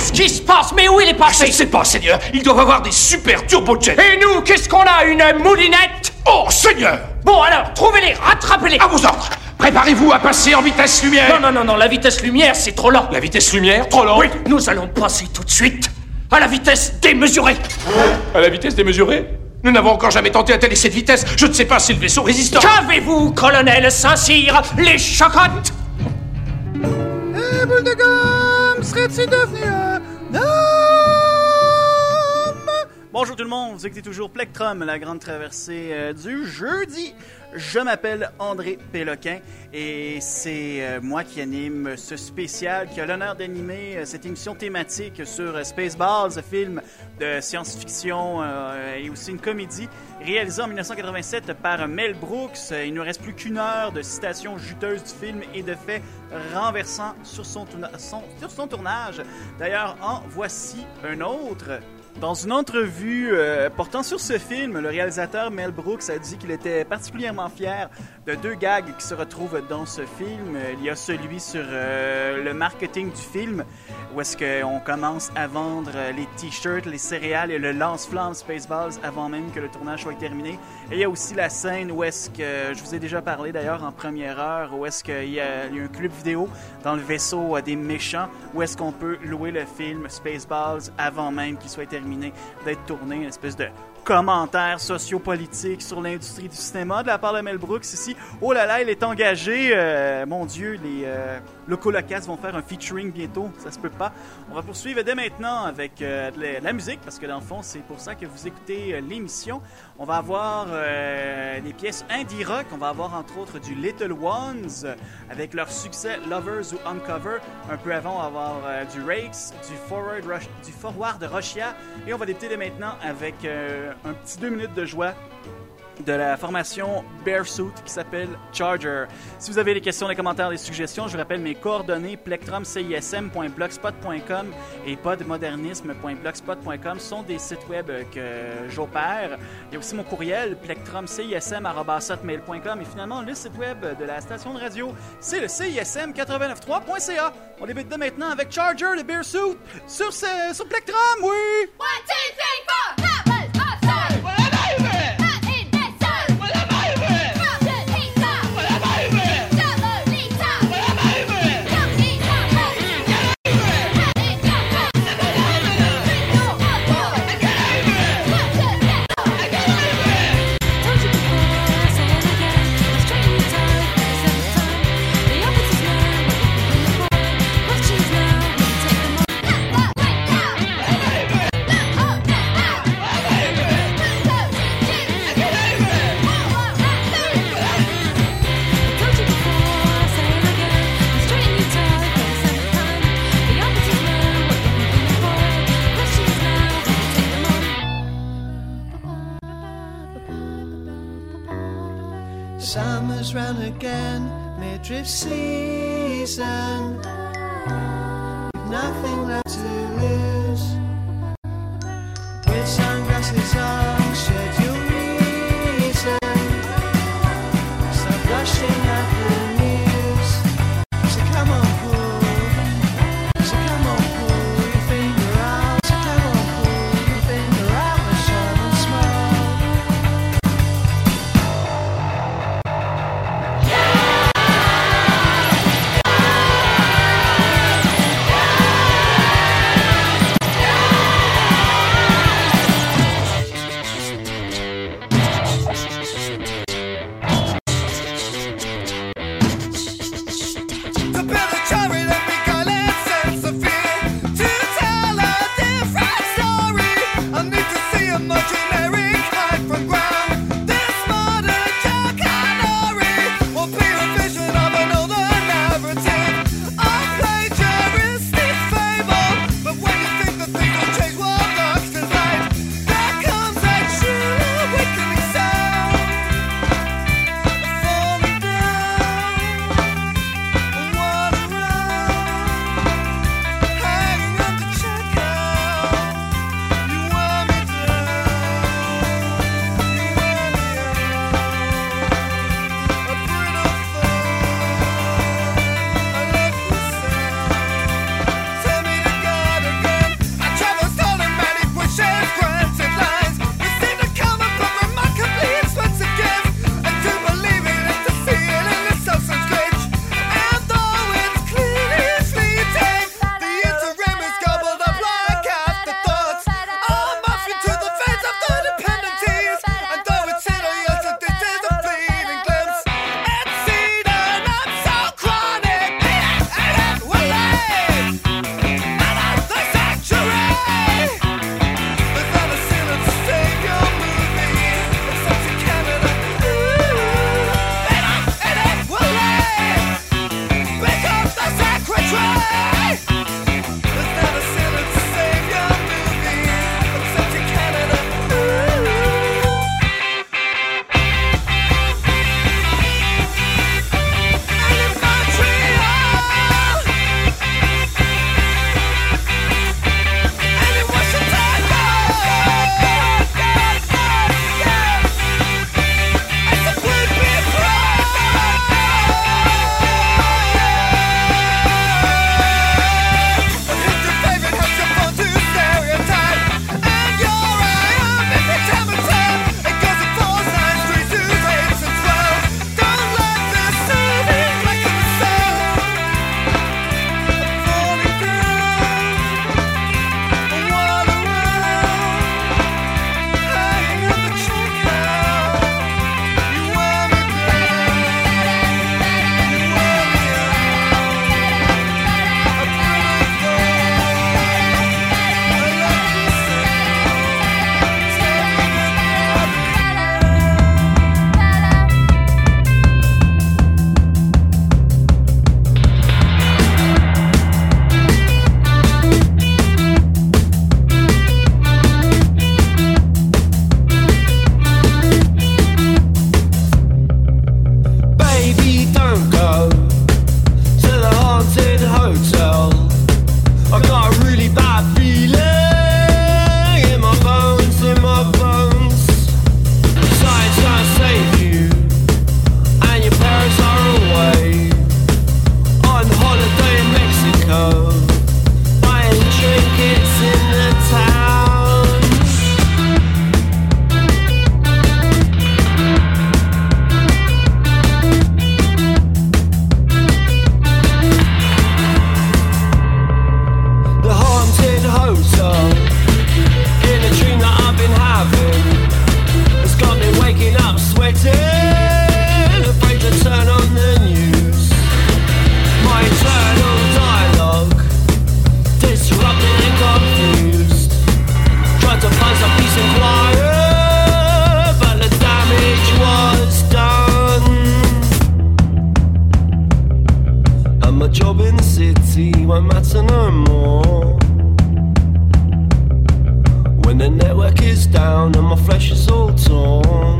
Qu'est-ce qui se passe? Mais où il est passé? Je ne sais pas, Seigneur. Ils doivent avoir des super turbojets. Et nous, qu'est-ce qu'on a? Une moulinette? Oh, Seigneur! Bon alors, trouvez-les, rattrapez-les. À vos ordres. Préparez-vous à passer en vitesse lumière. Non, la vitesse lumière, c'est trop lent. La vitesse lumière, trop lent. Oui, nous allons passer tout de suite à la vitesse démesurée. À la vitesse démesurée? Nous n'avons encore jamais tenté un tel excès de vitesse. Je ne sais pas si le vaisseau résistera. Qu'avez-vous, colonel Saint-Cyr? Les chocottes? Boule de gomme, serait-il devenu un homme? Bonjour tout le monde, vous écoutez toujours Plectrum, la grande traversée du jeudi. Je m'appelle André Péloquin et c'est moi qui anime ce spécial, qui a l'honneur d'animer cette émission thématique sur Spaceballs, film de science-fiction et aussi une comédie réalisée en 1987 par Mel Brooks. Il ne nous reste plus qu'une heure de citations juteuses du film et de faits renversants sur son tournage. D'ailleurs, en voici un autre. Dans une entrevue portant sur ce film, le réalisateur Mel Brooks a dit qu'il était particulièrement fier de deux gags qui se retrouvent dans ce film. Il y a celui sur le marketing du film, où est-ce qu'on commence à vendre les t-shirts, les céréales et le lance-flamme Spaceballs avant même que le tournage soit terminé. Et il y a aussi la scène où est-ce que, je vous ai déjà parlé d'ailleurs en première heure, où est-ce qu'il y a un club vidéo dans le vaisseau des méchants, où est-ce qu'on peut louer le film Spaceballs avant même qu'il soit terminé d'être tourné, une espèce de commentaires sociopolitiques sur l'industrie du cinéma de la part de Mel Brooks ici. Oh là là, il est engagé. Mon Dieu, les Locolocats vont faire un featuring bientôt. Ça se peut pas. On va poursuivre dès maintenant avec de la musique, parce que dans le fond, c'est pour ça que vous écoutez l'émission. On va avoir des pièces indie rock. On va avoir entre autres du Little Ones avec leur succès Lovers ou Uncover. Un peu avant, on va avoir du Rakes, du Forward Russia. Et on va débuter dès maintenant avec un petit 2 minutes de joie de la formation Bearsuit qui s'appelle Charger. Si vous avez des questions, des commentaires, des suggestions, je vous rappelle mes coordonnées plectrumcism.blogspot.com et podmodernisme.blogspot.com sont des sites web que j'opère. Il y a aussi mon courriel plectrumcism@hotmail.com et finalement le site web de la station de radio, c'est le cism893.ca. On débute de maintenant avec Charger de Bearsuit sur Plectrum, oui! 1, 2, 3, 4, that was awesome! Summer's run again, midriff season. Nothing left to lose. With sunglasses on, shed your reason. Stop blushing at the news. So come on, pull. So come on, pull your finger out. So come on, pull your finger out and shine and smile. learn more. When the network is down and my flesh is all torn.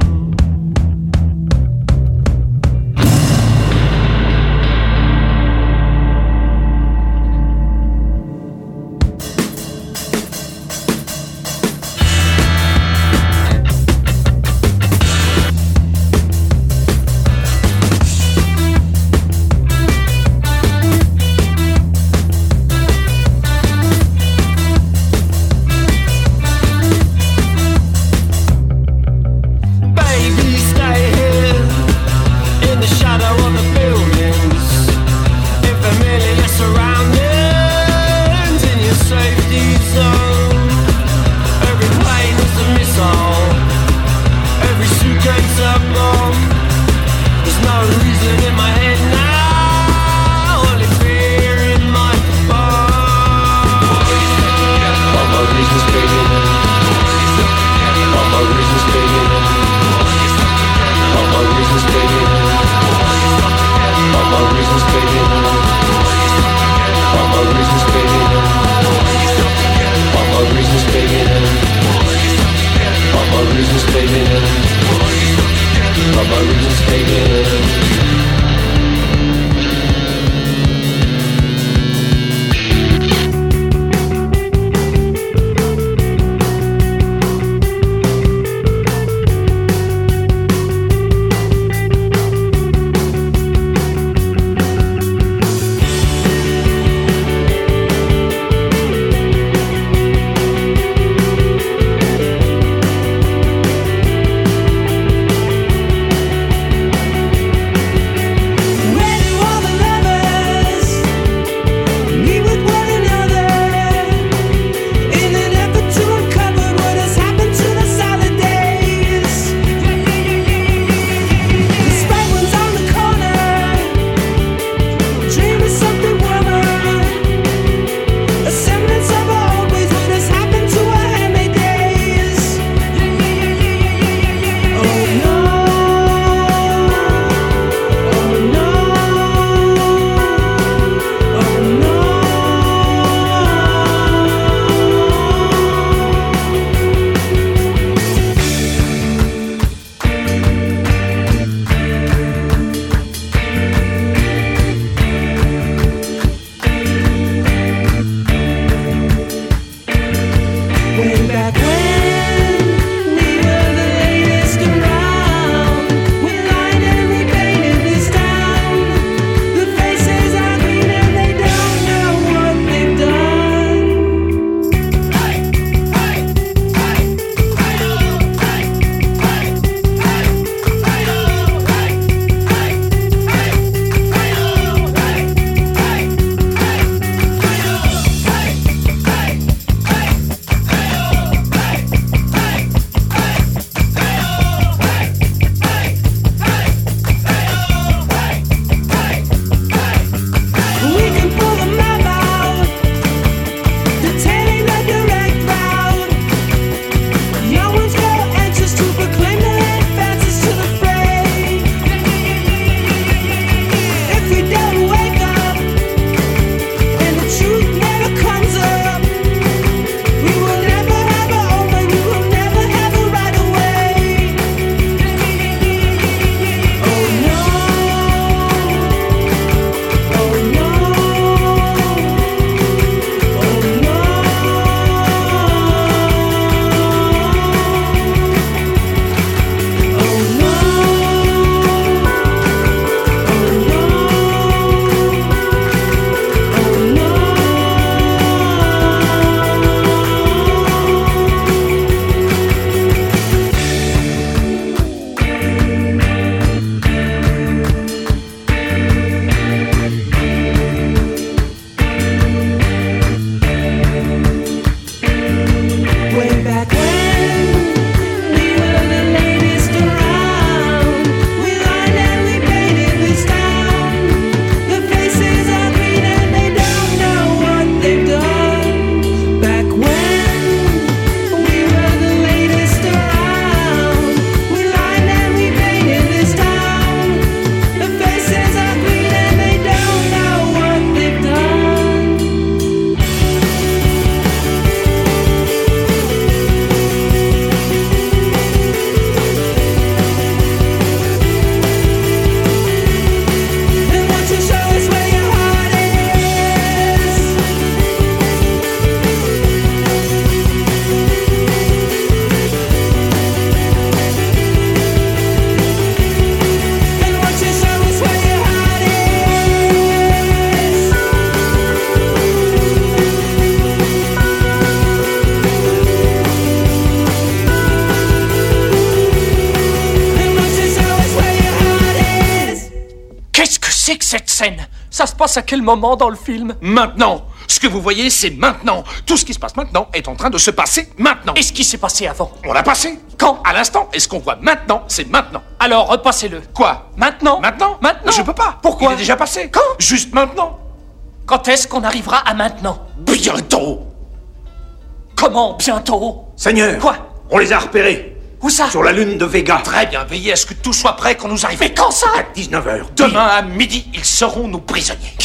cette scène? Ça se passe à quel moment dans le film? Maintenant. Ce que vous voyez, c'est maintenant. Tout ce qui se passe maintenant est en train de se passer maintenant. Et ce qui s'est passé avant? On l'a passé. Quand? À l'instant. Et ce qu'on voit maintenant, c'est maintenant. Alors, repassez-le. Quoi? Maintenant? Maintenant? Maintenant? Je peux pas. Pourquoi? Il est déjà passé. Quand? Juste maintenant. Quand est-ce qu'on arrivera à maintenant? Bientôt. Comment bientôt? Seigneur! Quoi? On les a repérés! Où ça? Sur la lune de Vega! Très bien, veillez à ce que tout soit prêt quand nous arrivons. Mais quand ça? À 19h. Demain à midi, ils seront nos prisonniers.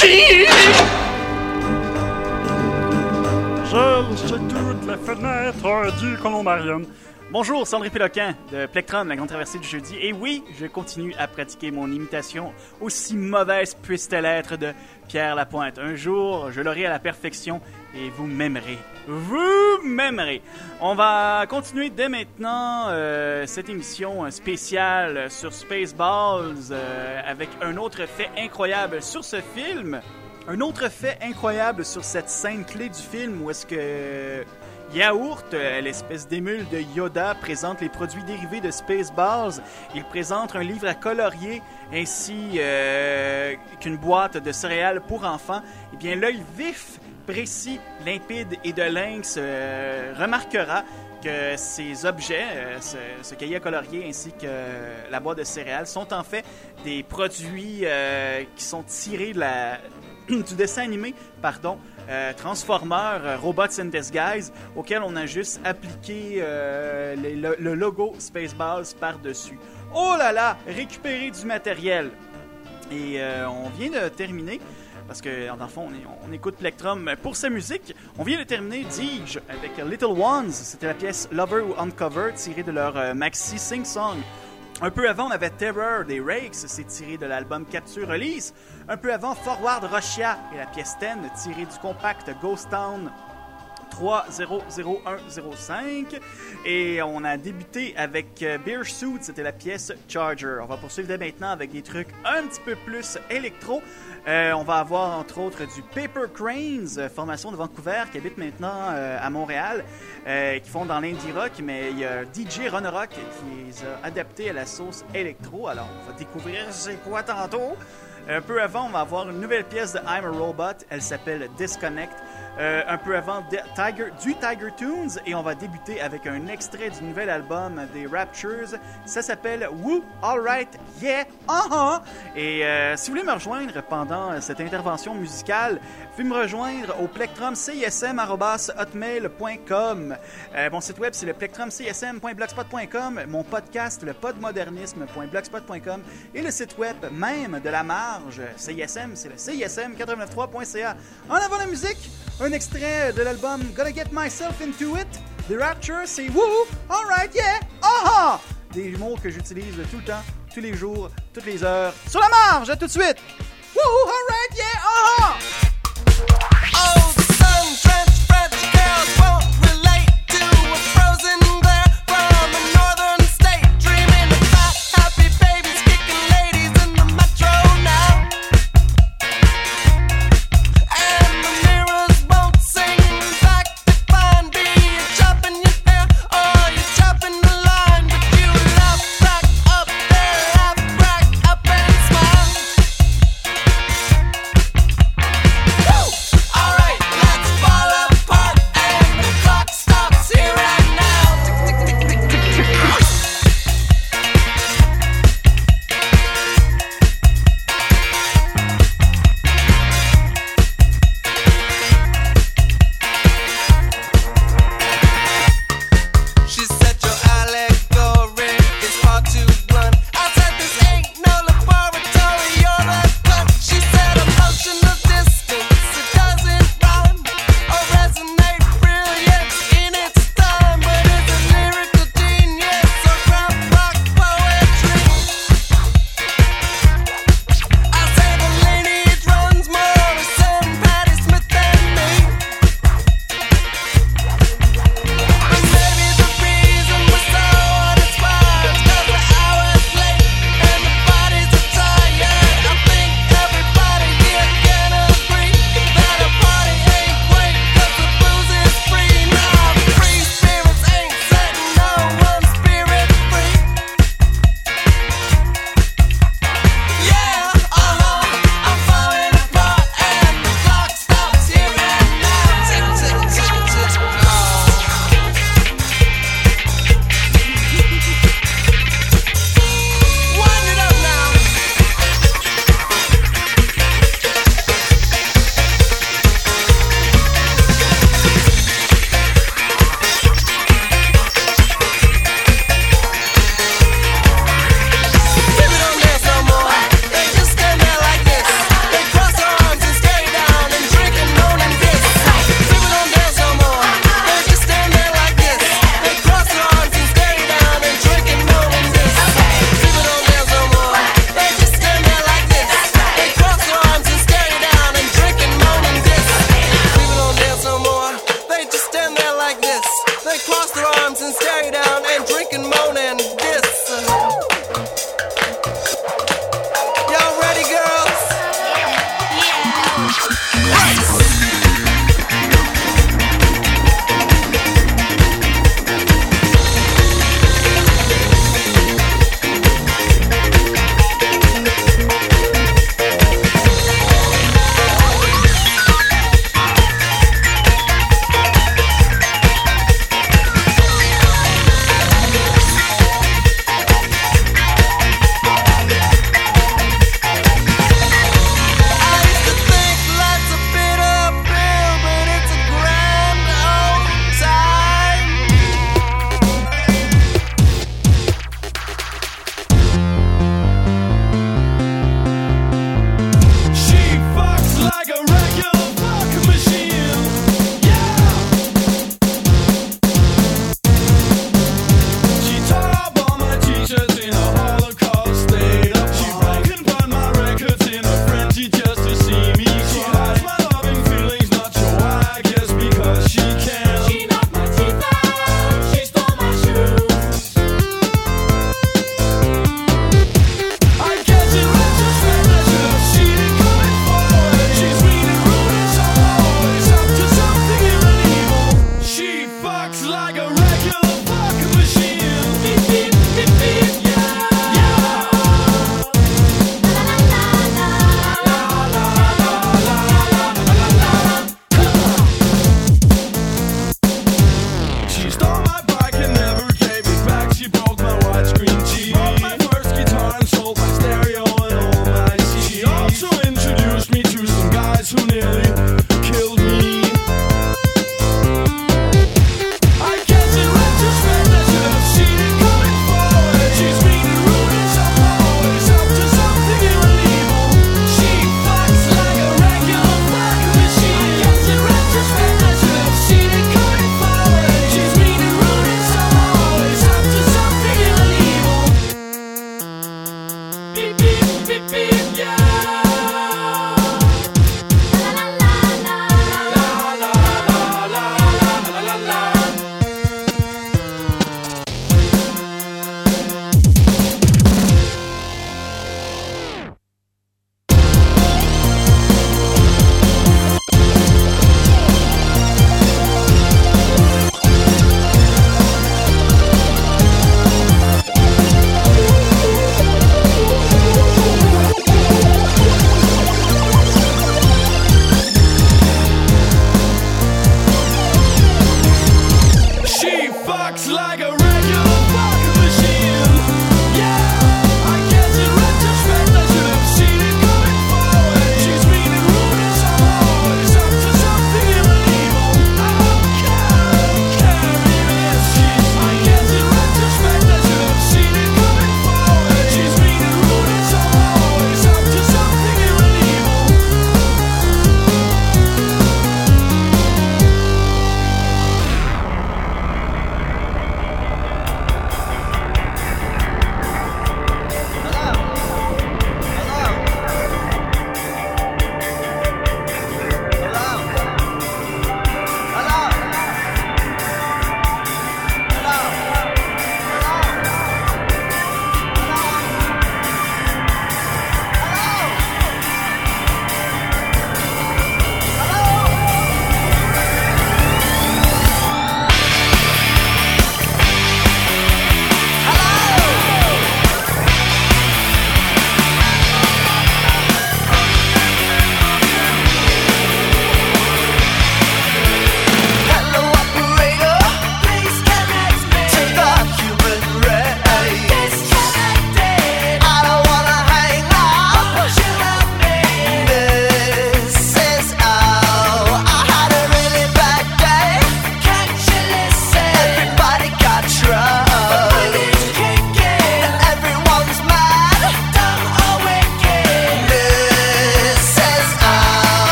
Gèle chez toutes les fenêtres du Colombarium. Bonjour, c'est André Péloquin de Plectrum, la grande traversée du jeudi. Et oui, je continue à pratiquer mon imitation, aussi mauvaise puisse-t-elle être, de Pierre Lapointe. Un jour, je l'aurai à la perfection et vous m'aimerez. Vous m'aimerez. On va continuer dès maintenant cette émission spéciale sur Spaceballs avec un autre fait incroyable sur ce film. Un autre fait incroyable sur cette scène clé du film où est-ce que Yaourt, l'espèce d'émule de Yoda, présente les produits dérivés de Spaceballs. Il présente un livre à colorier ainsi qu'une boîte de céréales pour enfants. Eh bien, l'œil vif, précis, limpide et de lynx remarquera que ces objets, ce cahier à colorier ainsi que la boîte de céréales, sont en fait des produits qui sont tirés de du dessin animé, Transformers Robots in Disguise, auquel on a juste appliqué le logo Spaceballs par-dessus. Oh là là, récupérer du matériel. Et on vient de terminer, parce que dans le fond, on écoute Plectrum pour sa musique. On vient de terminer, dis-je, avec Little Ones. C'était la pièce Lover ou Uncovered, tirée de leur maxi Sing Song. Un peu avant, on avait Terror des Rakes, c'est tiré de l'album Capture Release. Un peu avant, Forward Russia et la pièce 10, tirée du compact Ghost Town 300105. Et on a débuté avec Beer Suit, c'était la pièce Charger. On va poursuivre dès maintenant avec des trucs un petit peu plus électro. On va avoir entre autres du Paper Cranes, formation de Vancouver qui habite maintenant à Montréal, qui font dans l'indie rock, mais il y a DJ Ronorock qui les a adaptés à la sauce électro. Alors on va découvrir c'est quoi tantôt. Un peu avant, on va avoir une nouvelle pièce de I'm a Robot, elle s'appelle Disconnect. Un peu avant, du Tiger Tunes, et on va débuter avec un extrait du nouvel album des Raptures. Ça s'appelle Woo, Alright, Yeah, uh-huh. Et si vous voulez me rejoindre pendant cette intervention musicale, vous pouvez me rejoindre au plectrumcsm@hotmail.com. Mon site web, c'est le plectrumcsm.blogspot.com. Mon podcast, le podmodernisme.blogspot.com. Et le site web même de la marge, CISM, c'est le CISM893.ca. En avant la musique, un extrait de l'album Gotta Get Myself Into It. The Rapture, c'est Woo, Alright, Yeah, aha! Des mots que j'utilise tout le temps, tous les jours, toutes les heures. Sur la marge, à tout de suite! Woo, Alright, Yeah, aha! Oh, the sun-drenched French girls won't relate to a frozen glare from a northern state, dreaming about happy babies kicking ladies in the metro now. And the mirrors won't sing back to find be you chopping your hair or you chopping the line, but you laugh back up there, laugh back up and smile.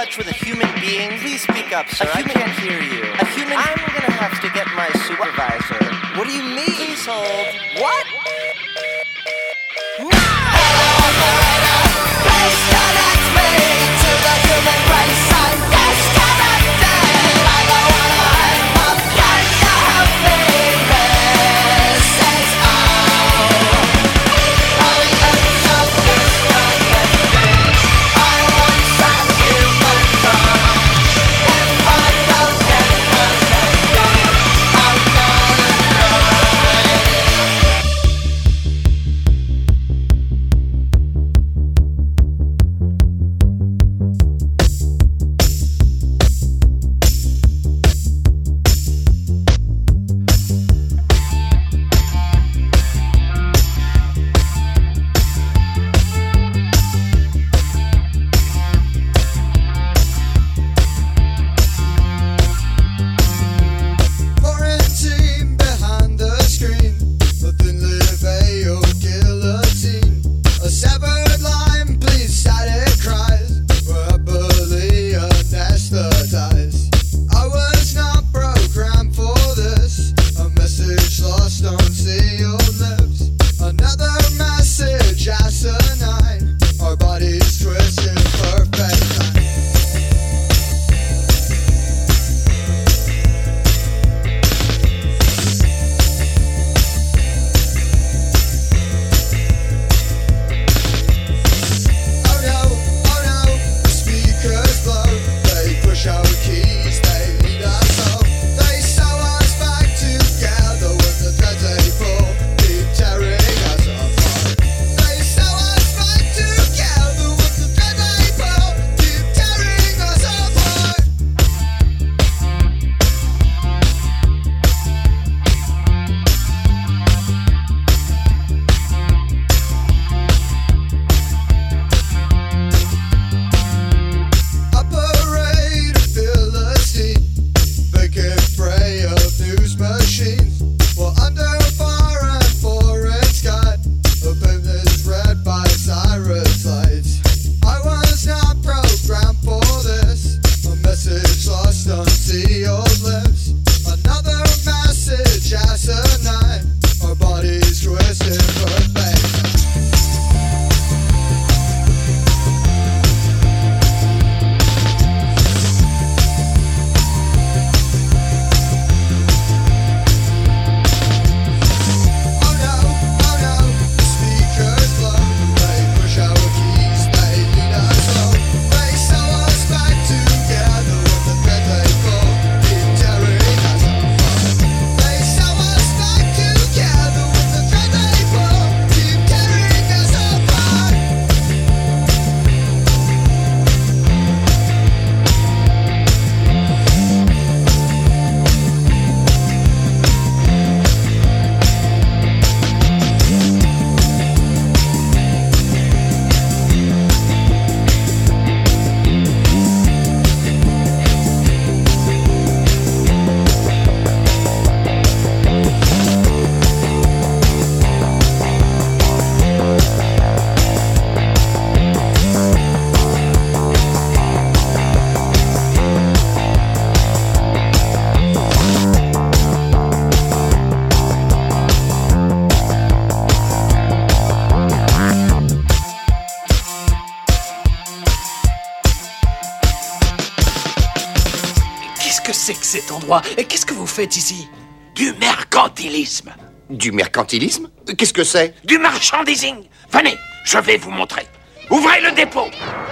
touch with a human being? Please speak up, sir. I can't hear you. A human? I'm gonna have to get my supervisor. What do you mean? Please hold. What? No! Please connect me to the human race. I'm disconnected. I don't wanna hide. Can you help me? This is all. I am so disconnected. I want some human love. If I don't get connected, I'm gonna die. Quarantine behind the screen, a thinly veiled guillotine, a severed line, please silent cries, verbally anesthetized. I was not programmed for this, a message lost on sealed lips, another message asinine, our bodies twist in perfect time. Oh no, the speakers blow. They push our keys, they lead us home. They sew us back together with the threads they pull, keep tearing us apart. They sew us back together with the threads they pull, keep tearing us apart. A parade of Philistine, vacant prey of news machines. We're under fire and foreign sky, a pen is read by Cyrus lights. I was not programmed for this, a message lost on sealed lips, another message asinine, our bodies twisted perfect. Oh no, the speakers blow. They push our keys, they lead us home. They sew us back together with the thread they pull, keep tearing us apart. They sew us back together with the thread they pull, keep tearing us apart. Qu'est-ce que c'est que cet endroit? Et qu'est-ce que vous faites ici? Du mercantilisme. Du mercantilisme? Qu'est-ce que c'est? Du marchandising. Venez, je vais vous montrer. Ouvrez le dépôt.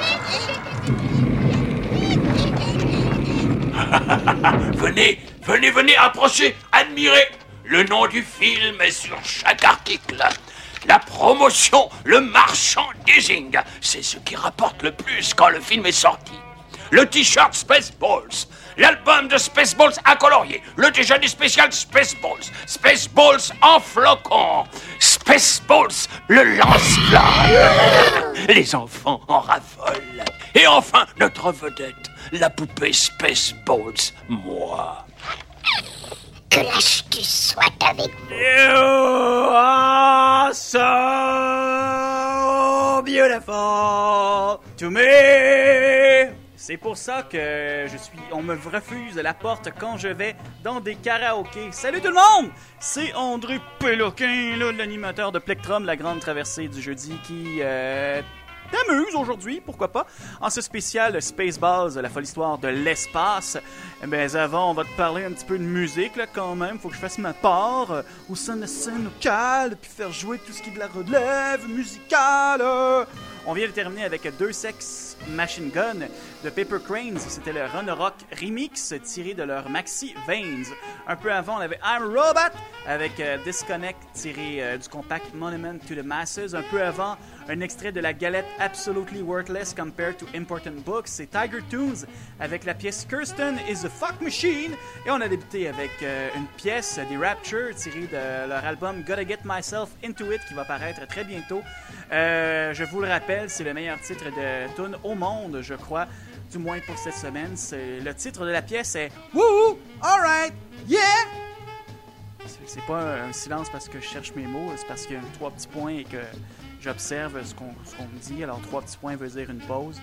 Venez, venez, approchez, admirez. Le nom du film est sur chaque article. La promotion, le marchandising, c'est ce qui rapporte le plus quand le film est sorti. Le t-shirt Spaceballs, l'album de Spaceballs à colorier, le déjeuner spécial Spaceballs, Spaceballs en flocons, Spaceballs le lance-flamme, les enfants en raffolent. Et enfin, notre vedette, la poupée Spaceballs, moi. Que l'astuce soit avec vous. You are so beautiful to me. C'est pour ça que on me refuse la porte quand je vais dans des karaokés. Salut tout le monde! C'est André Péloquin, là, l'animateur de Plectrum, la grande traversée du jeudi qui t'amuse aujourd'hui, pourquoi pas. En ce spécial Spaceballs, la folle histoire de l'espace. Mais avant, on va te parler un petit peu de musique, là, quand même. Faut que je fasse ma part au sein de la scène locale, puis faire jouer tout ce qui est de la relève musicale. On vient de terminer avec Deux Sex Machine Gun de Paper Cranes. C'était le Run Rock remix tiré de leur maxi Veins. Un peu avant, on avait I'm a Robot avec Disconnect tiré du compact Monument to the Masses. Un peu avant, un extrait de la galette Absolutely Worthless Compared to Important Books. C'est Tiger Tunes avec la pièce Kirsten is a Fuck Machine. Et on a débuté avec une pièce des Rapture tirée de leur album Gotta Get Myself Into It qui va paraître très bientôt. Je vous le rappelle, c'est le meilleur titre de tune au monde, je crois, du moins pour cette semaine. Le titre de la pièce est Woo! Alright! Yeah! C'est pas un silence parce que je cherche mes mots, c'est parce qu'il y a 3 petits points et que j'observe ce qu'on me dit. Alors 3 petits points veut dire une pause.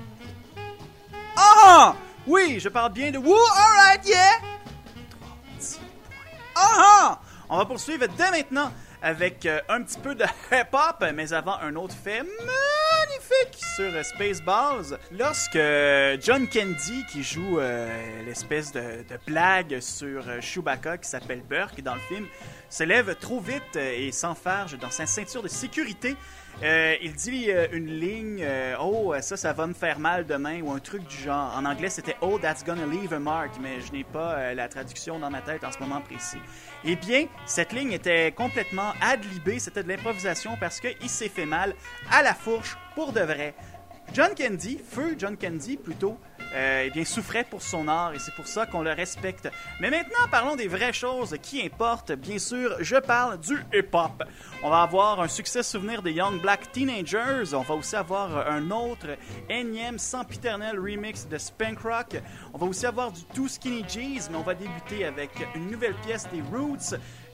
Ah! Oui, je parle bien de Woo! Alright! Yeah! 3 petits points. Ah! On va poursuivre dès maintenant avec un petit peu de hip-hop, mais avant un autre fait magnifique sur Spaceballs. Lorsque John Candy, qui joue l'espèce de blague sur Chewbacca qui s'appelle Burke dans le film, se lève trop vite et s'enfarge dans sa ceinture de sécurité, il dit une ligne « Oh, ça va me faire mal demain » ou un truc du genre. En anglais, c'était « Oh, that's gonna leave a mark », mais je n'ai pas la traduction dans ma tête en ce moment précis. Eh bien, cette ligne était complètement ad-libée, c'était de l'improvisation parce qu'il s'est fait mal à la fourche pour de vrai. John Candy, feu John Candy plutôt, eh bien, souffrait pour son art et c'est pour ça qu'on le respecte. Mais maintenant, parlons des vraies choses qui importent. Bien sûr, je parle du hip-hop. On va avoir un succès souvenir des Young Black Teenagers. On va aussi avoir un autre énième sempiternel remix de Spank Rock. On va aussi avoir du Too Skinny Jeez, mais on va débuter avec une nouvelle pièce des Roots.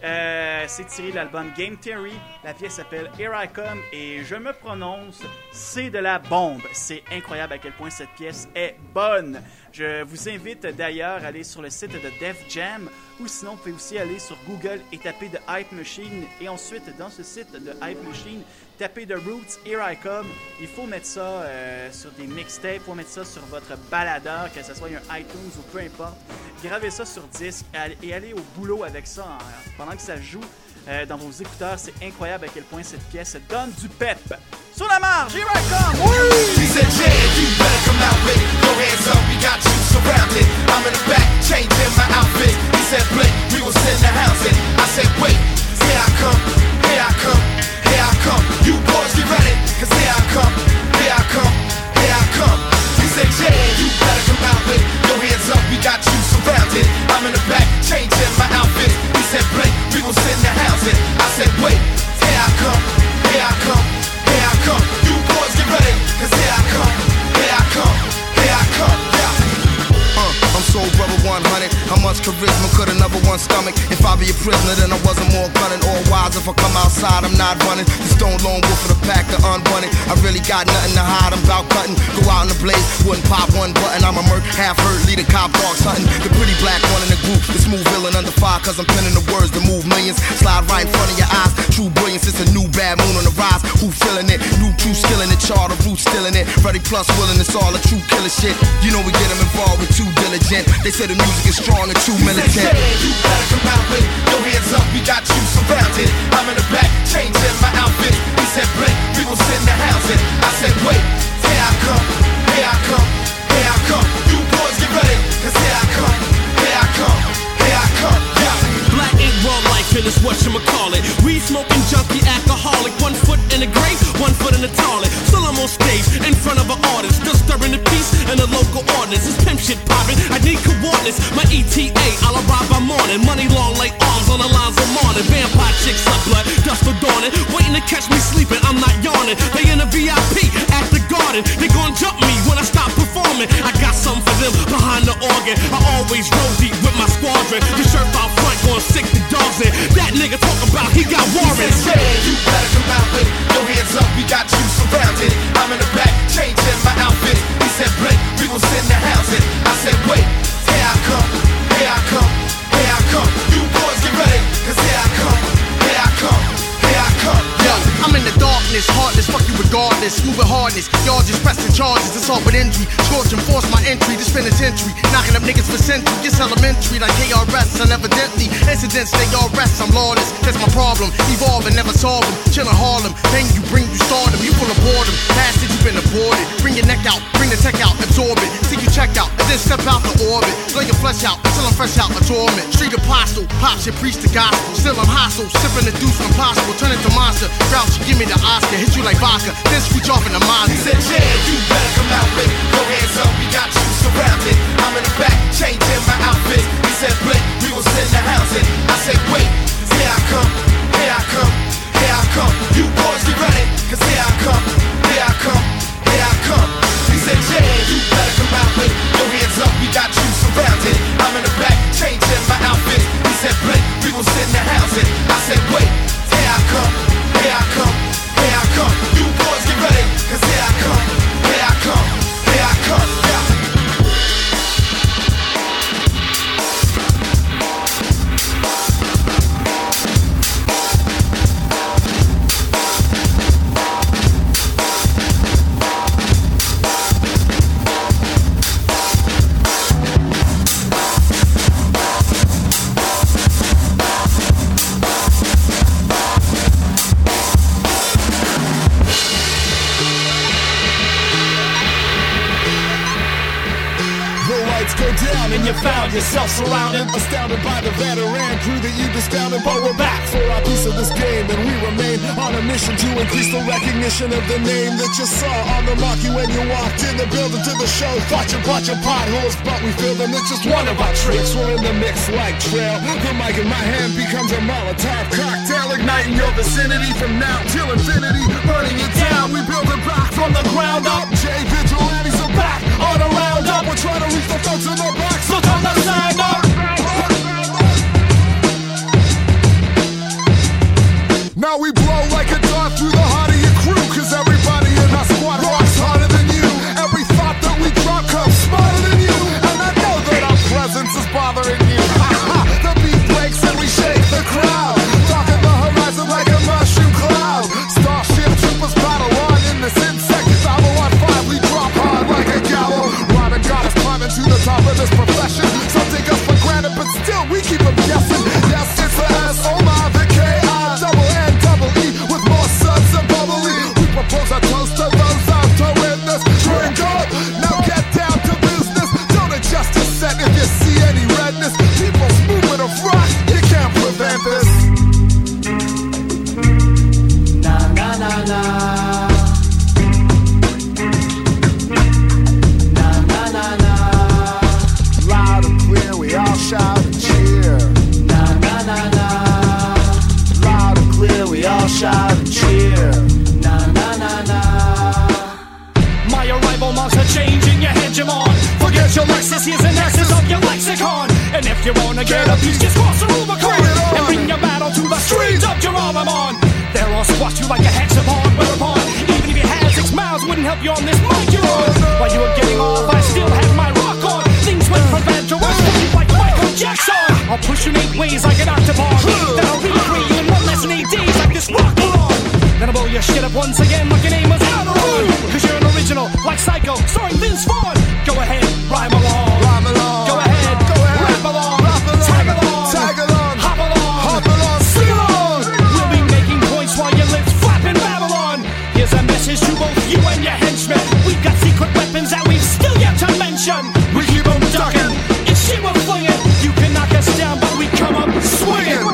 C'est tiré de l'album Game Theory. La pièce s'appelle Here I Come et je me prononce, c'est de la bombe. C'est incroyable à quel point cette pièce est bonne. Je vous invite d'ailleurs à aller sur le site de Def Jam ou sinon vous pouvez aussi aller sur Google et taper The Hype Machine et ensuite dans ce site de Hype Machine taper The Roots Here I Come. Il faut mettre ça sur des mixtapes, il faut mettre ça sur votre baladeur, que ce soit un iTunes ou peu importe. Gravez ça sur disque et allez au boulot avec ça pendant que ça joue dans vos écouteurs. C'est incroyable à quel point cette pièce donne du pep. Sur la marge, Here I Come! Oui! He said, yeah, you better come out with it. Go hands up, we got you surrounded. I'm in the back, changing my outfit. He said, Blake, we will send the house in. I said, wait, here I come, here I come, here I come. You boys get ready, cause here I come, here I come, here I come. He said, yeah, you better come out with it. Go hands up, we got you surrounded. I'm in the back, changing my outfit. He said, Blake, we will send the house in. I said, wait, here I come, here I come. Here I come, you boys get ready, cause here I come, here I come, here I come, yeah. I'm so rubber 100, how much charisma could another one stomach? If I be a prisoner then I wasn't more gunning. All wise if I come outside I'm not running. The stone lone wolf of the pack, the unbunted. I really got nothing to hide, I'm bout cutting. Go out in the blaze, wouldn't pop one button. I'm a merc, half hurt, lead a cop dogs hunting. The pretty black one in the group, the smooth villain under fire. Cause I'm penning the words to move millions. Slide right in front of your eyes, true brilliance. It's a new bad moon on the rise. Who feeling it? New true skill in it, charter roots still in it. Ready plus willing, it's all a true killer shit. You know we get them involved with too diligent. They say the music is strong and too militant. Yeah, you better come out with it. Your hands up, we got you surrounded. I'm in the back, changing my outfit. He said, Blake, we gon' send the house in. I said, wait, here I come, here I come, here I come. You boys get ready, cause here I come, here I come, here I come, yeah. Black ain't raw life and it's what you call it. Weed smoking junkie alcoholic. 1 foot in the grave, 1 foot in the toilet. Still I'm on stage in front of an audience, still stirring the peace and the local ordinance. It's pimp shit poppin', I need coordinates. My ETA, I'll arrive by morning. Money long like arms on the lines of morning. Vampire chicks up blood, dust for dawning. Waiting to catch me sleeping, I'm not yawning. They in the VIP at the garden. They gon' jump me when I stop performing. I got something for them behind the organ. I always roll deep with my squadron. The shirt out front gon' sick the dogs in. That nigga talk about he got warrants. He said, yeah, you better come out with it. Your hands up, we got you surrounded. I'm in the back, changing my outfit. He said, Blake, we gon' hardness. Y'all just pressing charges, it's all but injury. Scorch and force my entry, this penitentiary. Knocking up niggas for century, it's elementary like KRS. And evidently, incidents they all rest. I'm lawless, that's my problem. Evolving, never solve them. Chillin' Harlem, pain you bring, you stardom. You full of boredom, bastard, you been aborted. Bring your neck out, bring the tech out, absorb it. See you check out, and then step out the orbit. Lay your flesh out, until I'm fresh out the torment. Street apostle, pop shit, preach the gospel. Still I'm hostile, sipping the deuce impossible. Turn into monster, Grouch, give me the Oscar. Hit you like vodka, then switch off in the monster. He said, yeah, you better come out with it. Go hands up, we got you surrounded. I'm in the back, changing my outfit. He said, Blake, we was in the house. And I said, wait, here I come, here I come, here I come. You boys get ready, cause here I come, here I come, here I come. He said, yeah, you better come out with it. Go hands up, we got you surrounded. I'm in the back, changing my outfit. He said, Blake, we was in the house. And I said, wait, here I come, here I come, here I come. You boys get ready, cause here I come, here I come, here I come. Yeah. And you found yourself surrounded, astounded by the veteran crew that you discounted. But we're back for our piece of this game, and we remain on a mission to increase the recognition of the name that you saw on the marquee when you walked in the building to the show. Thought you brought your potholes, but we feel them. It's just one of our tricks. We're in the mix like trail. The mic in my hand becomes a Molotov cocktail, igniting your vicinity from now till infinity, burning it down. We build it back from the ground up. Jay Vigilantes are back on a roundup. We're trying to reach the folks in the back. So turn the sound up. Now we blow like a dart through the heart of your crew, cause everybody in our squad rocks harder than you. Every thought that we drop comes smarter than you, and I know that our presence is bothering you. The beat breaks and we shake the crowd, rocking the horizon like a mushroom cloud. Starship troopers battle on in this insect. 501.5, we drop hard like a gallows. Rhyming got us climbing to the top of this profession. Some take us for granted, but still we keep them guessing. Yes, it's the S-O-M-I, the K-I, double N, double E, with more suds and bubbly. We propose a toast to those out to witness. Drink up, now get down to business. Don't adjust your set if you see any redness. People's movement of rock, you can't prevent this. Na na na na. Shout and cheer. Na na na na. Loud and clear, we all shout and cheer. Na na na na. My arrival marks a change in your hegemon. Forget your Lexus, here's an access of your lexicon. And if you wanna get a piece, just cross the Rubicon and bring your battle to the streets of Geronimon. They'll all squash you like a hexapon. Whereupon, even if you had 6 miles, wouldn't help you on this mic you're on. While you were getting off, I still had my rock on. Things went from bad to worse, like Michael Jackson. I'll push you in 8 ways like an octopod. Then I'll recreate you in 1 less than 8 days like this rock ballon. Then I'll blow your shit up once again like your name was Outeron. Cause you're an original, like Psycho, starring Vince Vaughn. Go ahead, rhyme along. Rhyme along. Go ahead, rap along. Rap along. Tag along. Tag along. Hop along. Hop along. Sing along. We'll be making points while your lips flap in Babylon. Here's a message to both you and your henchmen. We've got secret weapons that we've still yet to mention. We keep them ducking. It's shit we're flinging. You can knock us down, but we come up swinging.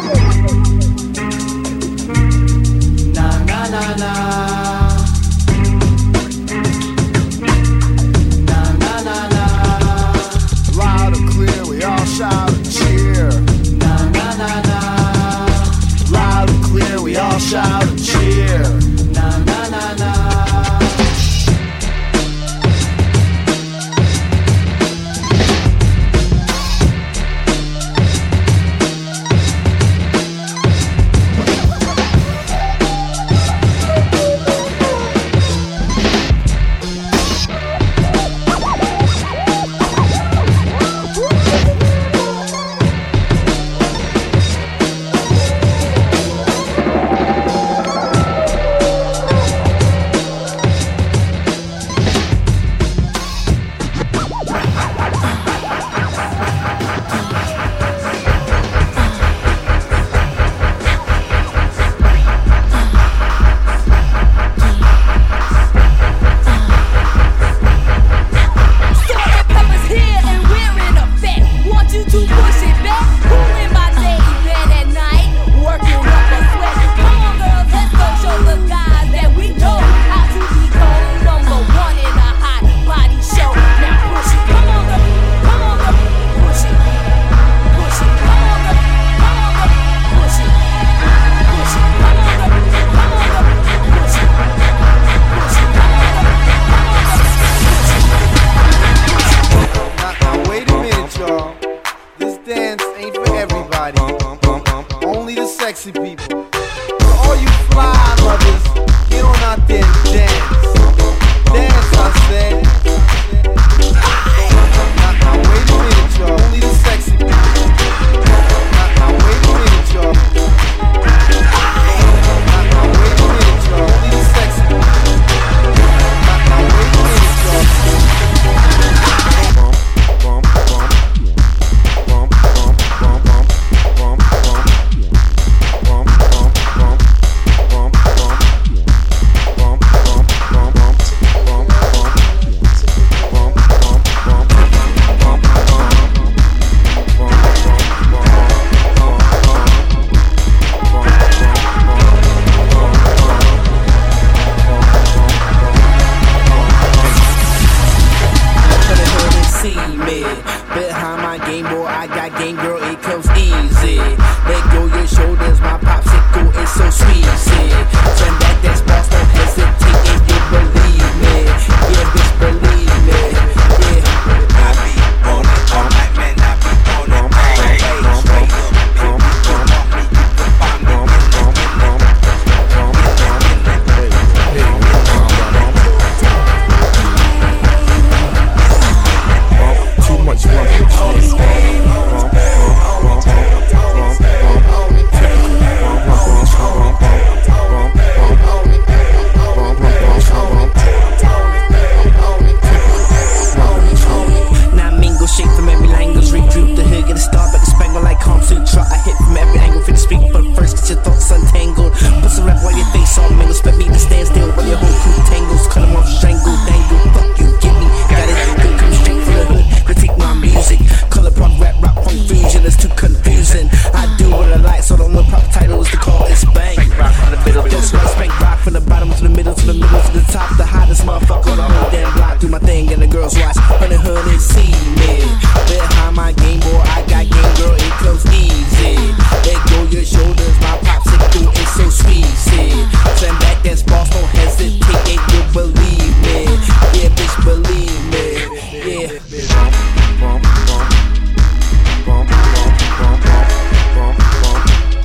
Na na na na. Na na do my thing and the girls watch. Honey, see me. Behind my game, boy, I got game, girl, it comes easy. Let go your shoulders, my popsicle is so sweet. Send back that sparks, don't hesitate, and you believe me. Yeah, bitch, believe me. Yeah. Bump, bump, bump, bump, bump, bump, bump, bump.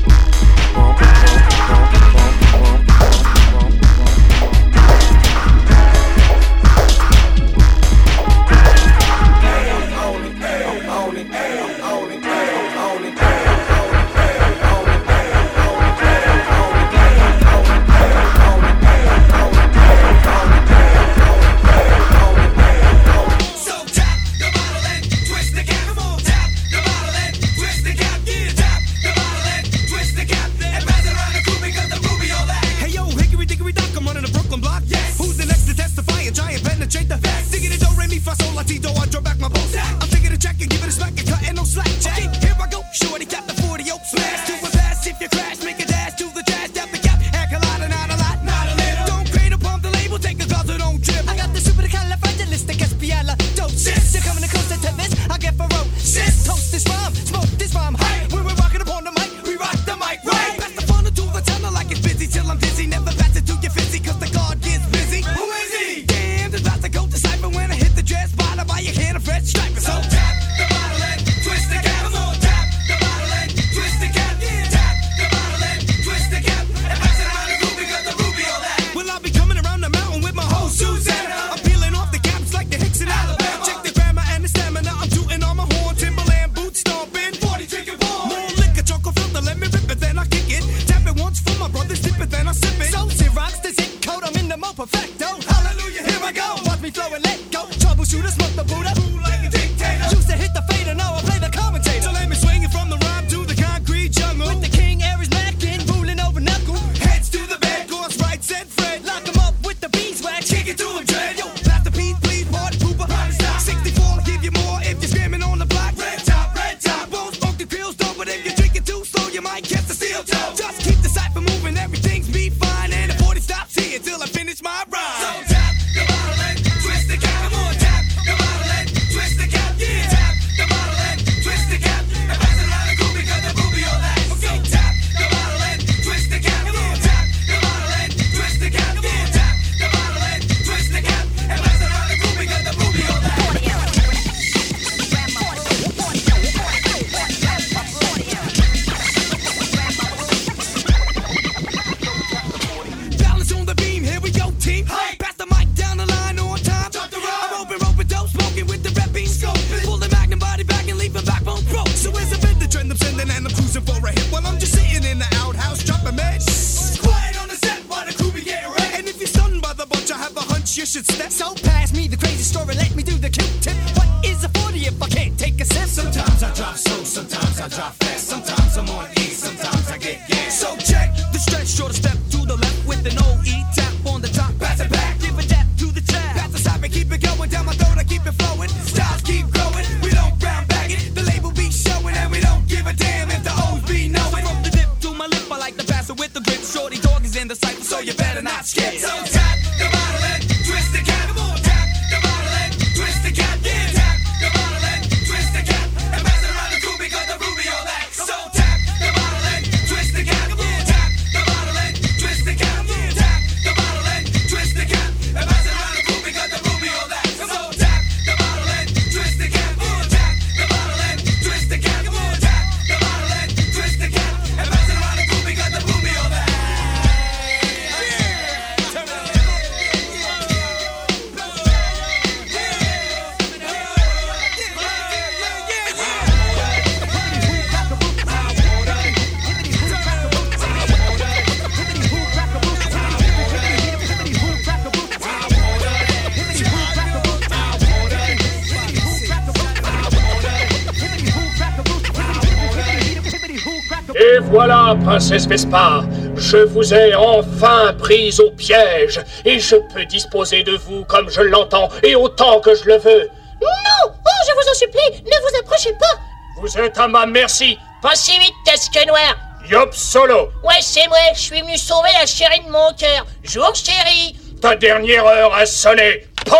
Et voilà, princesse Vespa, je vous ai enfin prise au piège, et je peux disposer de vous comme je l'entends, et autant que je le veux. Non! Oh, je vous en supplie, ne vous approchez pas! Vous êtes à ma merci. Pas si vite, casque noir! Yop Solo! Ouais, c'est moi, je suis venu sauver la chérie de mon cœur. Jour, chérie! Ta dernière heure a sonné. Pan!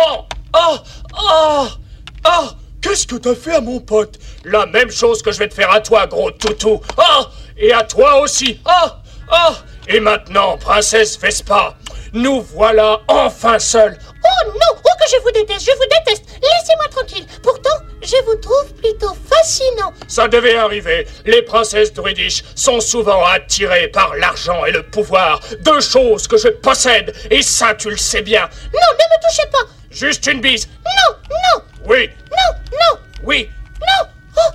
Qu'est-ce que t'as fait à mon pote? La même chose que je vais te faire à toi, gros toutou. Et à toi aussi. Et maintenant, princesse Vespa, nous voilà enfin seuls. Oh non, oh que je vous déteste, laissez-moi tranquille. Pourtant, je vous trouve plutôt fascinant. Ça devait arriver. Les princesses druidish sont souvent attirées par l'argent et le pouvoir. Deux choses que je possède, et ça tu le sais bien. Non, ne me touchez pas. Juste une bise. Non. Oui. Non. Oui. Non.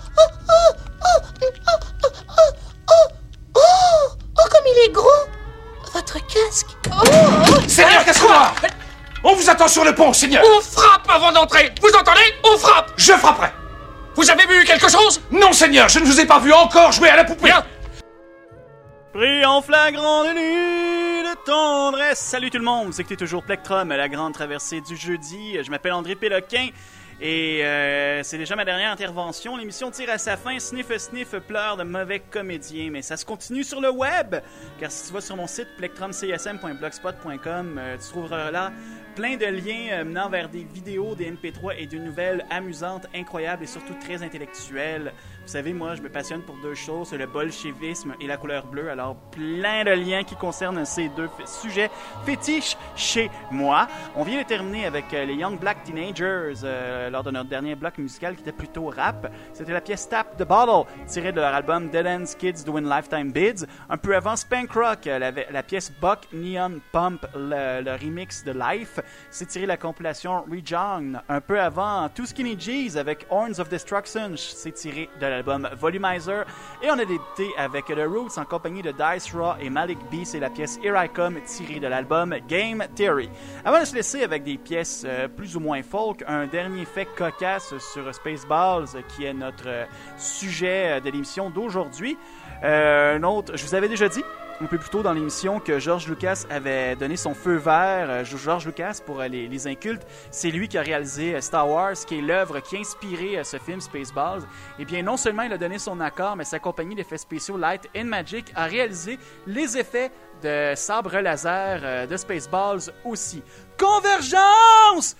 Oh, comme il est gros. Votre casque. Seigneur, qu'est-ce qu'on a? On vous attend sur le pont, Seigneur. On frappe avant d'entrer. Vous entendez? On frappe. Je frapperai. Vous avez vu quelque chose? Non, Seigneur, je ne vous ai pas vu encore jouer à la poupée. Bien. Pris en flagrant délit de tendresse. Salut tout le monde, vous écoutez toujours Plectrum, la grande traversée du jeudi. Je m'appelle André Péloquin et c'est déjà ma dernière intervention. L'émission tire à sa fin. Sniff, pleure de mauvais comédiens. Mais ça se continue sur le web, car si tu vas sur mon site plectrumcsm.blogspot.com, tu trouveras là plein de liens menant vers des vidéos, des MP3 et des nouvelles amusantes, incroyables et surtout très intellectuelles. Vous savez, moi, je me passionne pour deux choses, le bolchevisme et la couleur bleue. Alors, plein de liens qui concernent ces deux sujets fétiches chez moi. On vient de terminer avec les Young Black Teenagers lors de notre dernier bloc musical qui était plutôt rap. C'était la pièce Tap the Bottle, tirée de leur album Dead Ends Kids Doing Lifetime Bids. Un peu avant, Spank Rock, la pièce Buck Neon Pump, le remix de Life. C'est tiré de la compilation Rejoin. Un peu avant, Two Skinny G's avec Horns of Destruction. C'est tiré de l'album Volumizer. Et on a débuté avec The Roots en compagnie de Dice Raw et Malik B. C'est la pièce Here I Come tirée de l'album Game Theory. Avant de se laisser avec des pièces plus ou moins folk, un dernier fait cocasse sur Spaceballs qui est notre sujet de l'émission d'aujourd'hui. Un autre, je vous avais déjà dit un peu plus tôt dans l'émission que George Lucas avait donné son feu vert. George Lucas, pour les incultes, c'est lui qui a réalisé Star Wars, qui est l'œuvre qui a inspiré ce film Spaceballs. Et bien, non seulement il a donné son accord, mais sa compagnie d'effets spéciaux Light and Magic a réalisé les effets de sabre laser de Spaceballs aussi. Convergence!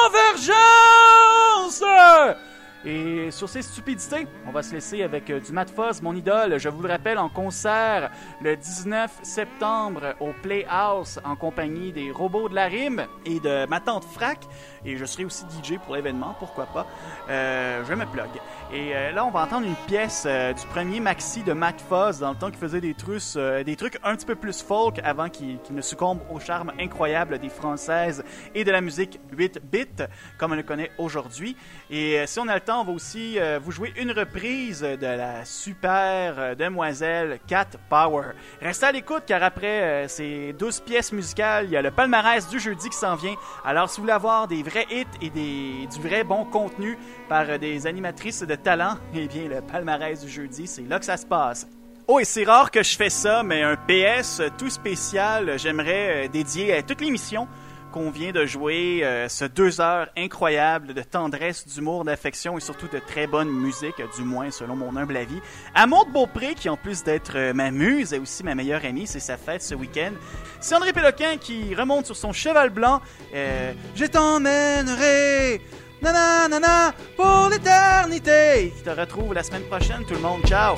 Et sur ces stupidités, on va se laisser avec du Matt Foss, mon idole. Je vous le rappelle, en concert le 19 septembre au Playhouse en compagnie des Robots de la Rime et de ma tante Frac. Et je serai aussi DJ pour l'événement, pourquoi pas. Je me plug. Et là, on va entendre une pièce du premier maxi de Matt Foss dans le temps qu'il faisait des trucs un petit peu plus folk avant qu'il ne succombe au charme incroyable des Françaises et de la musique 8-bit comme on le connaît aujourd'hui. Et si on a le temps, on va aussi vous jouer une reprise de la super demoiselle Cat Power. Restez à l'écoute car après ces 12 pièces musicales, il y a le palmarès du jeudi qui s'en vient. Alors si vous voulez avoir des vrais hits et du vrai bon contenu par des animatrices de talent, eh bien le palmarès du jeudi, c'est là que ça se passe. Oh, et c'est rare que je fais ça, mais un PS tout spécial, j'aimerais dédier à toute l'émission qu'on vient de jouer, ce 2 heures incroyable de tendresse, d'humour, d'affection et surtout de très bonne musique, du moins selon mon humble avis. À Maude Beaupré, qui en plus d'être ma muse, est aussi ma meilleure amie, c'est sa fête ce week-end. C'est André Péloquin qui remonte sur son cheval blanc. Je t'emmènerai, nanana, pour l'éternité. Qui te retrouve la semaine prochaine, tout le monde. Ciao!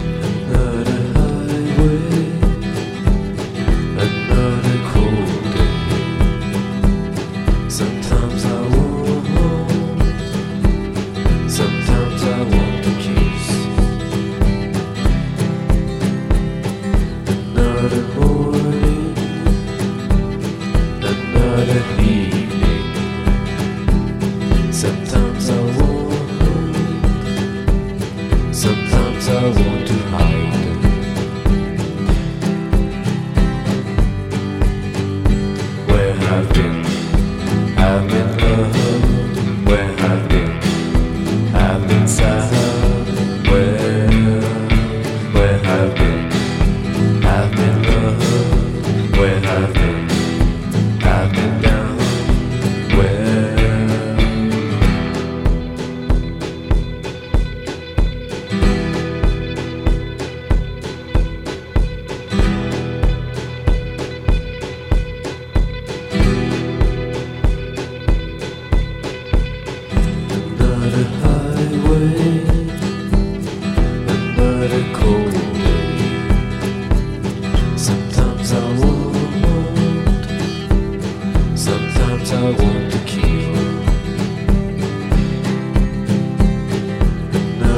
Sometimes I want, sometimes I want a kiss. Another morning, another evening. Sometimes I want, sometimes I want to hide. Where I've been, I've been loved. Where I've been sad. Where I've been loved. Where I've been down. Where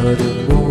mud and water.